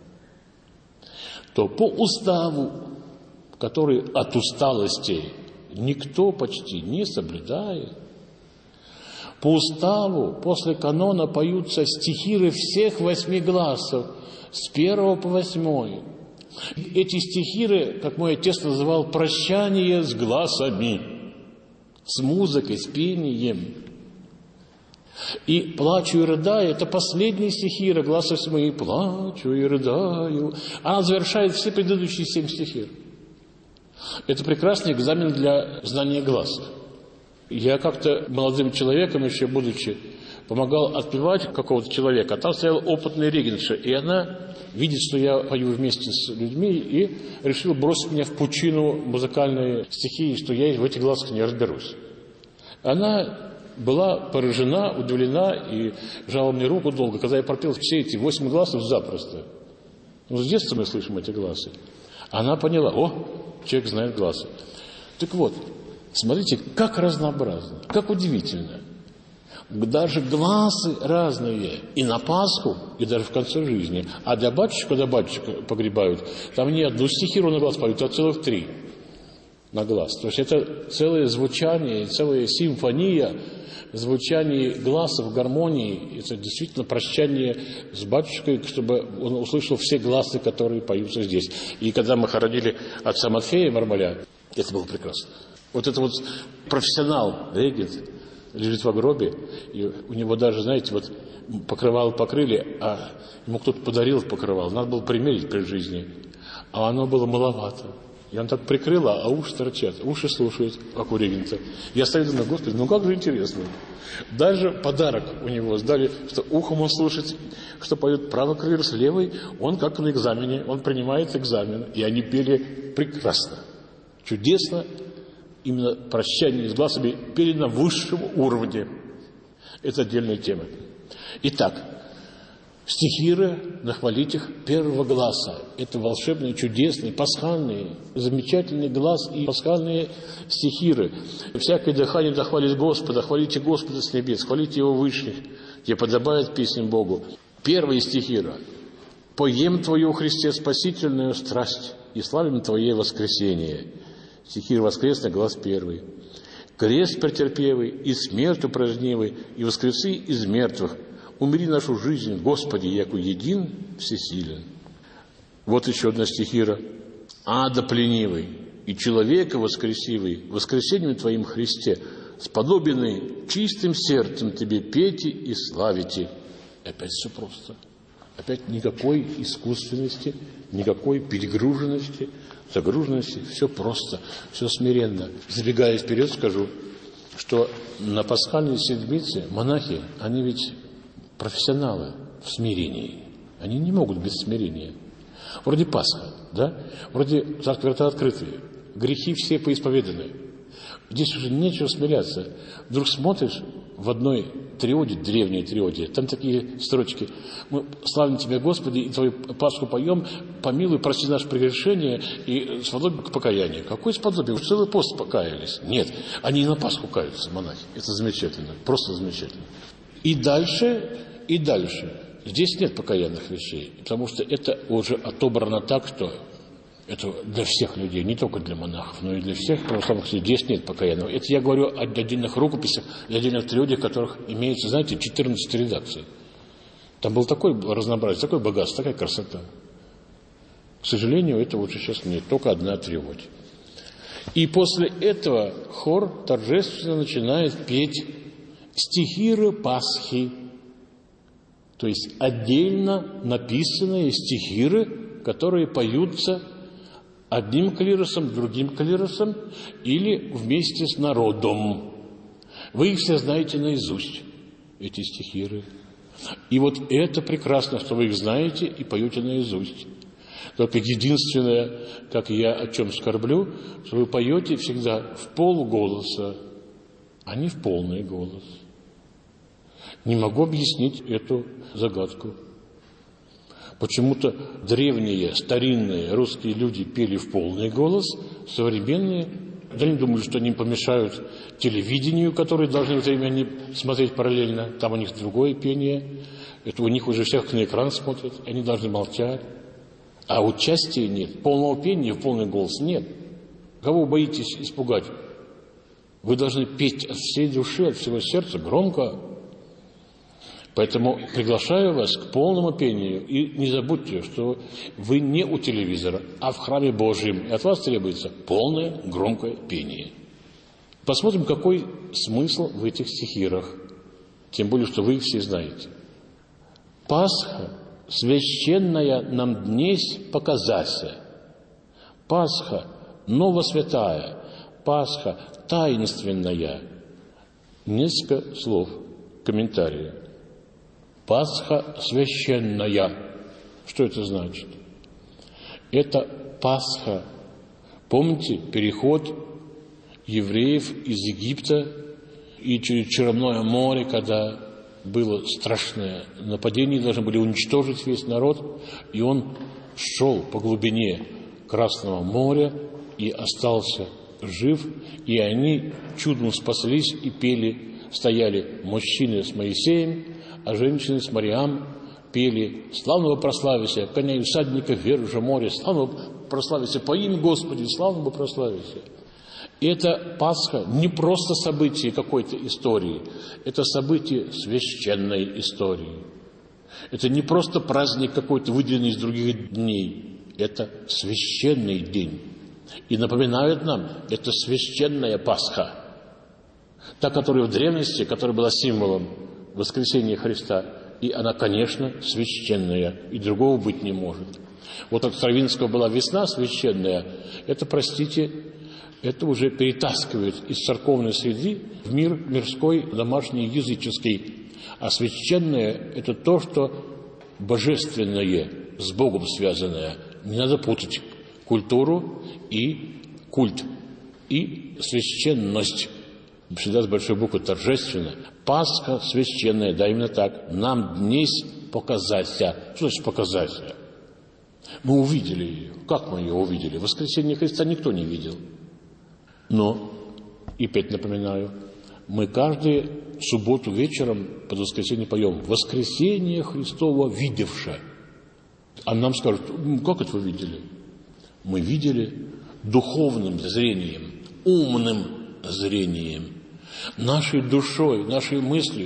то по уставу, который от усталости никто почти не соблюдает, по уставу после канона поются стихиры всех 8 гласов с 1 по 8. Эти стихиры, как мой отец называл, прощание с глазами, с музыкой, с пением. И плачу и рыдаю, это последние стихиры, глаза мои, плачу и рыдаю. Она завершает все предыдущие 7 стихир. Это прекрасный экзамен для знания гласов. Я как-то молодым человеком, еще будучи, помогал отпевать какого-то человека, а там стояла опытная регентша, и она видит, что я пою вместе с людьми, и решила бросить меня в пучину музыкальной стихии, что я в этих глазах не разберусь. Она была поражена, удивлена и жала мне руку долго, когда я пропел все эти 8 гласов запросто. Ну, с детства мы слышим эти гласы. Она поняла, человек знает гласы. Так вот, смотрите, как разнообразно, как удивительно. Даже гласы разные и на Пасху, и даже в конце жизни. А для батюшек, когда батюшка погребают, там не одну стихиру на глаз поют, а целых 3 на глаз. То есть это целое звучание, целая симфония звучаний гласов, гармонии. Это действительно прощание с батюшкой, чтобы он услышал все гласы, которые поются здесь. И когда мы хоронили отца Матфея Мармаля, это было прекрасно. Вот это вот профессионал, регент, лежит в гробе, и у него даже, знаете, вот покрывало покрыли, а ему кто-то подарил покрывало, надо было примерить при жизни, а оно было маловато. И он так прикрыл, а уши торчат, уши слушают, как у регента. Я стою на Господи, как же интересно. Даже подарок у него сдали, что ухом он слушает, что поет правый клирос, левый, он как на экзамене, он принимает экзамен. И они пели прекрасно, чудесно. Именно прощание с глазами пели на высшем уровне. Это отдельная тема. Итак, стихиры на хвалитях первого гласа. Это волшебные, чудесные, пасхальные, замечательный глаз и пасхальные стихиры. Всякое дыхание дохвалит Господа, хвалите Господа с небес, хвалите Его вышних, где подобает песням Богу. Первая стихира. «Поем Твою, Христе, спасительную страсть, и славим Твое воскресение». Стихир воскресный, глаз 1. «Крест претерпевый, и смерть упраздневый, и воскресы из мертвых. Умери нашу жизнь, Господи, яко един всесилен». Вот еще одна стихира. «Ада пленивый, и человека воскресивый, воскресению Твоим, Христе, сподобенный чистым сердцем Тебе пейте и славите». Опять все просто. Опять никакой искусственности, никакой перегруженности, загруженности. Все просто, все смиренно. Забегая вперед, скажу, что на пасхальной седмице монахи, они ведь профессионалы в смирении. Они не могут без смирения. Вроде Пасха, да? Вроде Царство врата открытые. Грехи все поисповеданы. Здесь уже нечего смиряться. Вдруг смотришь в одной триоде, древней триоде, там такие строчки: «Мы славим Тебя, Господи, и Твою Пасху поем, помилуй, прости наши прегрешения и сподобим к покаянию». Какое сподобие? Уж целый пост покаялись. Нет, они и на Пасху каются, монахи. Это замечательно, просто замечательно. И дальше. Здесь нет покаянных вещей, потому что это уже отобрано так, что это для всех людей, не только для монахов, но и для всех православных людей. Здесь нет покаянного. Это я говорю о отдельных рукописях, о отдельных триодиях, которых имеется, знаете, 14 редакций. Там было такое разнообразие, такое богатство, такая красота. К сожалению, это уже сейчас нет, только одна триодия. И после этого хор торжественно начинает петь стихиры Пасхи, то есть отдельно написанные стихиры, которые поются одним клиросом, другим клиросом или вместе с народом. Вы их все знаете наизусть, эти стихиры. И вот это прекрасно, что вы их знаете и поете наизусть. Только единственное, как я о чем скорблю, что вы поете всегда в полголоса, а не в полный голос. Не могу объяснить эту загадку. Почему-то древние, старинные русские люди пели в полный голос, современные, да не думали, что они помешают телевидению, которое должны в это время они смотреть параллельно. Там у них другое пение. Это у них уже всех на экран смотрят, они должны молчать. А участия нет, полного пения в полный голос нет. Кого вы боитесь испугать? Вы должны петь от всей души, от всего сердца, громко. Поэтому приглашаю вас к полному пению. И не забудьте, что вы не у телевизора, а в храме Божьем. И от вас требуется полное громкое пение. Посмотрим, какой смысл в этих стихирах. Тем более, что вы их все знаете. «Пасха священная нам днесь показася. Пасха новосвятая. Пасха таинственная». Несколько слов, комментария. Пасха священная. Что это значит? Это Пасха. Помните переход евреев из Египта и через Черное море, когда было страшное нападение, должны были уничтожить весь народ, и он шел по глубине Красного моря и остался жив, и они чудом спаслись и пели, стояли мужчины с Моисеем, а женщины с Мариам пели: «Славного прославися, коня и всадника вверх же море, славного прославися по имени Господи, славного прославися». И это Пасха не просто событие какой-то истории, это событие священной истории. Это не просто праздник какой-то, выделенный из других дней, это священный день. И напоминает нам, это священная Пасха, та, которая в древности, которая была символом воскресения Христа, и она, конечно, священная, и другого быть не может. Вот от Стравинского была весна священная, это, простите, это уже перетаскивает из церковной среды в мир мирской, домашний, языческий. А священное – это то, что божественное, с Богом связанное. Не надо путать культуру и культ, и священность. Всегда с большой буквы торжественно. Пасха священная, да, именно так. Нам днесь показаться. Что значит показаться? Мы увидели ее. Как мы ее увидели? Воскресение Христа никто не видел. Но, и опять напоминаю, мы каждую субботу вечером под воскресенье поем «Воскресение Христово видевше». А нам скажут: как это вы видели? Мы видели духовным зрением, умным зрением, нашей душой, нашей мыслью,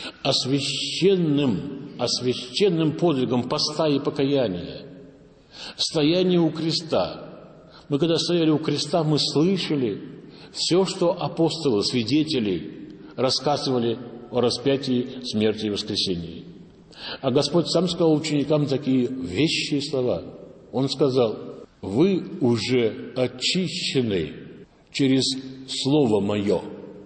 освященным подвигом поста и покаяния, стояние у креста. Мы, когда стояли у креста, мы слышали все, что апостолы, свидетели рассказывали о распятии, смерти и воскресении. А Господь сам сказал ученикам такие вещие слова. Он сказал: вы уже очищены через Слово Мое.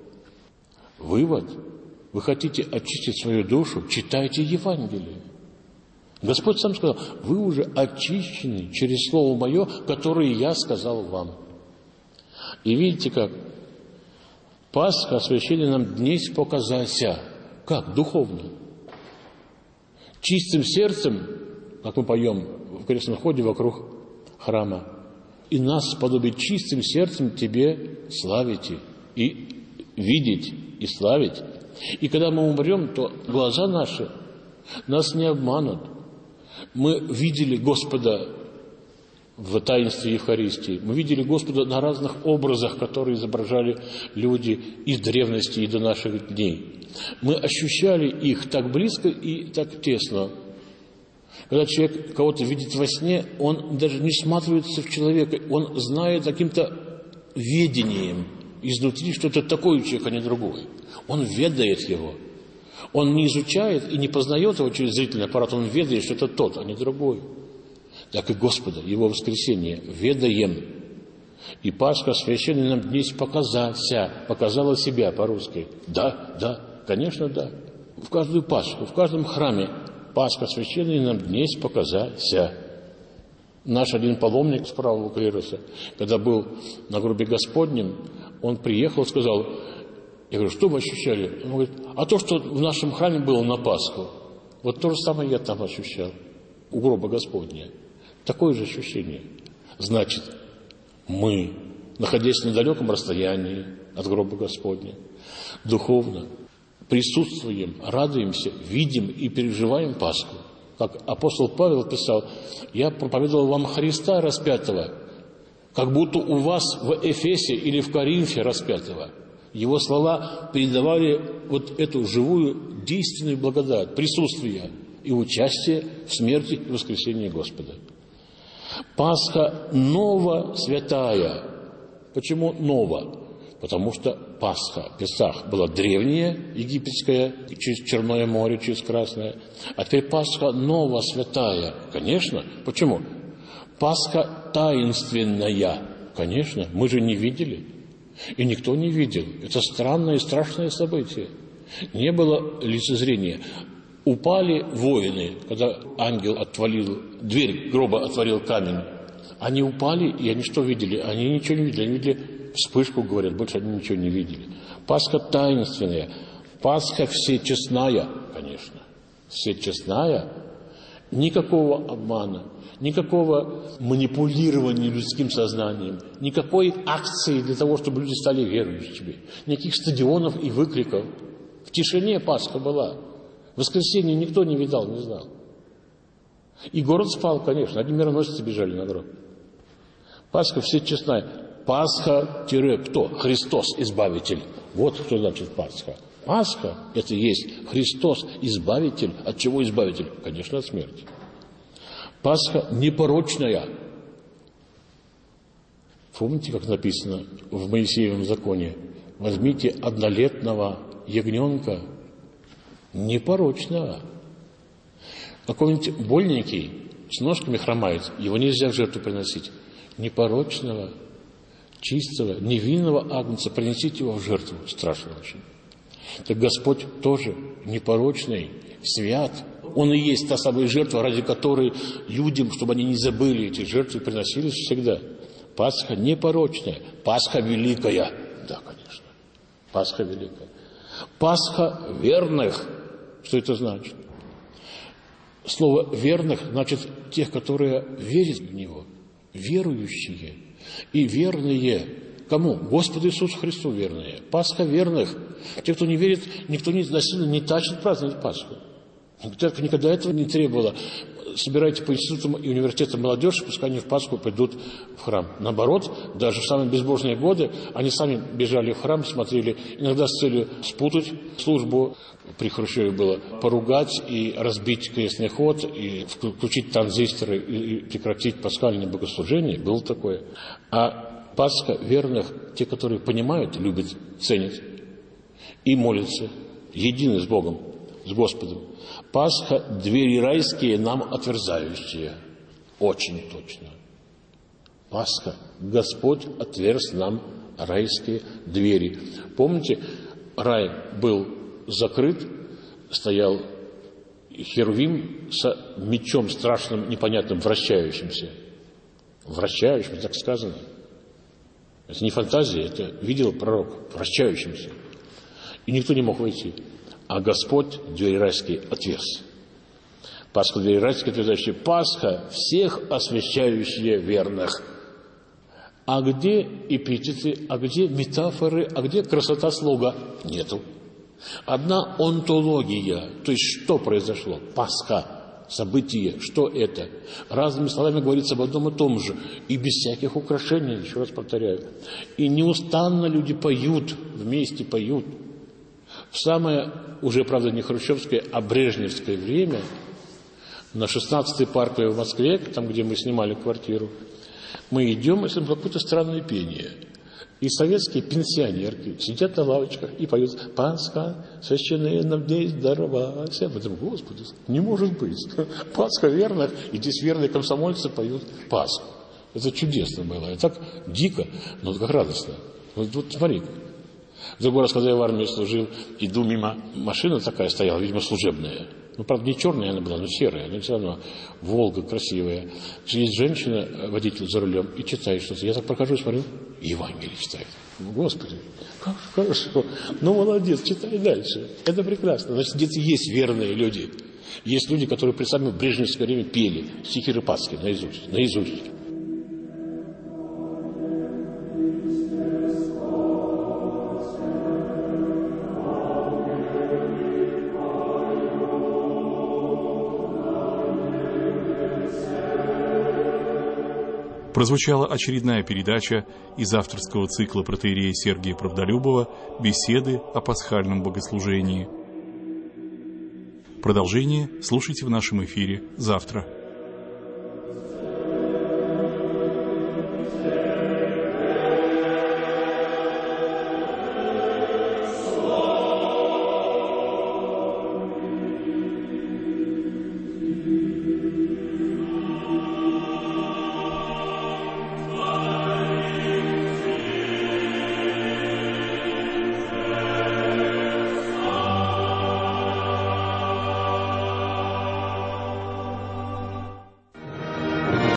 Вывод: вы хотите очистить свою душу, читайте Евангелие. Господь сам сказал: вы уже очищены через Слово Мое, которое Я сказал вам. И видите как? Пасха, освящение нам днесь показася. Как? Духовно. Чистым сердцем, как мы поем в крестном ходе вокруг храма, и нас сподобить чистым сердцем Тебе славите, и видеть, и славить. И когда мы умрем, то глаза наши нас не обманут. Мы видели Господа в таинстве Евхаристии. Мы видели Господа на разных образах, которые изображали люди из древности и до наших дней. Мы ощущали их так близко и так тесно. Когда человек кого-то видит во сне, он даже не всматривается в человека, он знает каким-то ведением изнутри, что это такой человек, а не другой. Он ведает его. Он не изучает и не познает его через зрительный аппарат, он ведает, что это тот, а не другой. Так и Господа, Его воскресение ведаем. И Пасха священная нам днесь показала себя по-русски. Да, конечно, да. В каждую Пасху, в каждом храме Пасха священная нам днесь показася. Наш один паломник с правого клироса, когда был на гробе Господнем, он приехал, сказал: я говорю: что вы ощущали? Он говорит: а то, что в нашем храме было на Пасху, вот то же самое я там ощущал, у гроба Господня. Такое же ощущение. Значит, мы, находясь на далеком расстоянии от гроба Господня, духовно присутствуем, радуемся, видим и переживаем Пасху. Как апостол Павел писал: я проповедовал вам Христа распятого, как будто у вас в Эфесе или в Коринфе распятого. Его слова передавали вот эту живую, действенную благодать, присутствие и участие в смерти и воскресении Господа. Пасха нова святая. Почему нова? Потому что Пасха, Песах, была древняя, египетская, через Черное море, через Красное. А теперь Пасха нова святая. Конечно. Почему? Пасха таинственная. Конечно. Мы же не видели. И никто не видел. Это странное и страшное событие. Не было лицезрения. Упали воины, когда ангел отвалил, дверь гроба отворил камень. Они упали, и они что видели? Они ничего не видели. Они видели вспышку говорят, больше они ничего не видели. Пасха таинственная, Пасха всечестная, конечно. Всечестная, никакого обмана, никакого манипулирования людским сознанием, никакой акции для того, чтобы люди стали верующими, никаких стадионов и выкриков. В тишине Пасха была. В воскресенье никто не видал, не знал. И город спал, конечно, одни мироносцы бежали на гроб. Пасха всечестная. Пасха-кто? Христос, Избавитель. Вот что значит Пасха. Пасха – это и есть Христос, Избавитель. От чего Избавитель? Конечно, от смерти. Пасха непорочная. Помните, как написано в Моисеевом законе? Возьмите однолетнего ягненка непорочного. Какой-нибудь больненький с ножками хромает, его нельзя в жертву приносить. Непорочного, чистого, невинного агнца принесите его в жертву. Страшно очень. Так Господь тоже непорочный, свят. Он и есть та самая жертва, ради которой людям, чтобы они не забыли эти жертвы, приносились всегда. Пасха непорочная, Пасха великая. Да, конечно, Пасха великая. Пасха верных. Что это значит? Слово «верных» значит тех, которые верят в Него. Верующие и верные. Кому? Господу Иисусу Христу верные. Пасха верных. Те, кто не верит, никто насильно не тащит праздновать Пасху. Церковь никогда этого не требовала. Собирайте по институтам и университетам молодежь, пускай они в Пасху пойдут в храм. Наоборот, даже в самые безбожные годы они сами бежали в храм, смотрели, иногда с целью спутать службу. При Хрущеве было поругать и разбить крестный ход, и включить транзисторы, и прекратить пасхальное богослужение. Было такое. А Пасха верных, те, которые понимают, любят, ценят и молятся, едины с Богом, с Господом. Пасха – двери райские, нам отверзающие. Очень точно. Пасха – Господь отверз нам райские двери. Помните, рай был закрыт, стоял Херувим с мечом страшным, непонятным, вращающимся. Вращающимся, так сказано. Это не фантазия, это видел пророк, вращающимся. И никто не мог войти. А Господь двери райские отверз. Пасха двери райские отверзающие. Пасха всех освящающая верных. А где эпитеты, а где метафоры, а где красота слога? Нету. Одна онтология. То есть что произошло? Пасха. Событие. Что это? Разными словами говорится об одном и том же. И без всяких украшений, еще раз повторяю. И неустанно люди поют, вместе поют. В самое, уже, правда, не хрущевское, а брежневское время, на 16-й Парковой в Москве, там, где мы снимали квартиру, мы идем и слышим какое-то странное пение. И советские пенсионерки сидят на лавочках и поют «Пасха, священная нам дней даровася». Мы думаем, Господи, не может быть. Пасха верных, и здесь верные комсомольцы поют Пасху. Это чудесно было. И так дико, но как радостно. Вот смотри. В другой раз, когда я в армии служил, иду мимо, машина такая стояла, видимо, служебная. Ну, правда, не черная она была, но серая, но все равно Волга красивая. Есть женщина, водитель за рулем, и читает что-то. Я так прохожу и смотрю, Евангелие читает. Господи, как хорошо. Ну, молодец, читай дальше. Это прекрасно. Значит, где-то есть верные люди. Есть люди, которые при самом брежневское время пели стихи Рыпацкие наизусть. Прозвучала очередная передача из авторского цикла протоиерея Сергия Правдолюбова «Беседы о пасхальном богослужении». Продолжение слушайте в нашем эфире завтра.